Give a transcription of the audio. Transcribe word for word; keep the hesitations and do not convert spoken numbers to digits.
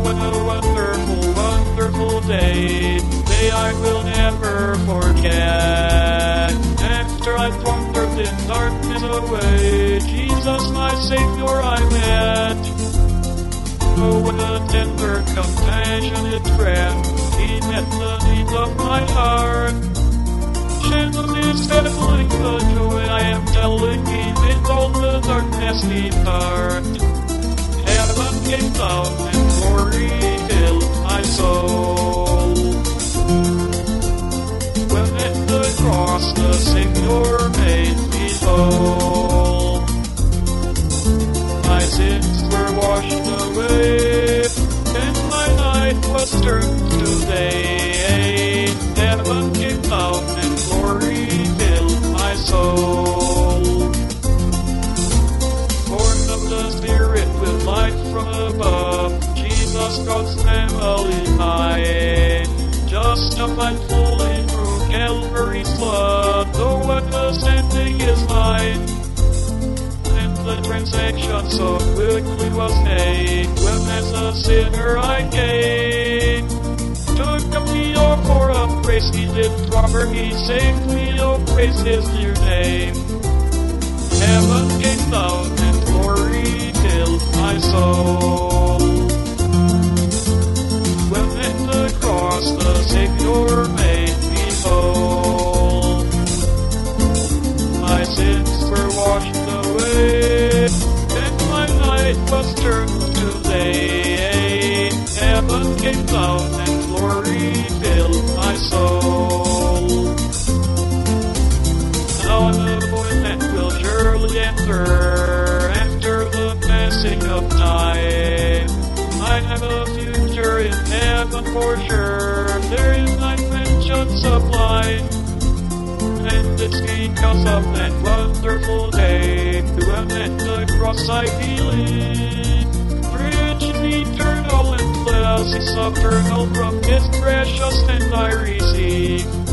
what a wonderful, wonderful day. Day I will never forget. After I've wandered in darkness away, Jesus my Savior I met. Oh, what a tender, compassionate friend. He met the needs of my heart. Gentleness settling the joy I am telling me with all the darkness depart. Heaven came down and glory filled my soul. When at the cross the Savior made me whole. My sins were washed away, and my night was turned to day. Heaven came down and glory filled my soul. Born of the Spirit with light from above, Jesus God's family mine. Justified fully through Calvary's blood, oh what a standing is mine. The transaction so quickly was made, when as a sinner I came. Took a me oh, for a praise he did proper, he saved me, oh praise his dear name. Heaven came down and glory filled my soul. When at the cross the Savior made me whole. My sins were washed away, and my night was turned to day. Heaven came down and glory filled my soul. Now I'm a boy that will surely enter after the passing of time. I have a future in heaven for sure, there is thy mansion sublime. And it's because of that wonderful day, when at the cross I believe, rich and eternal and blessings eternal from His precious hand I receive.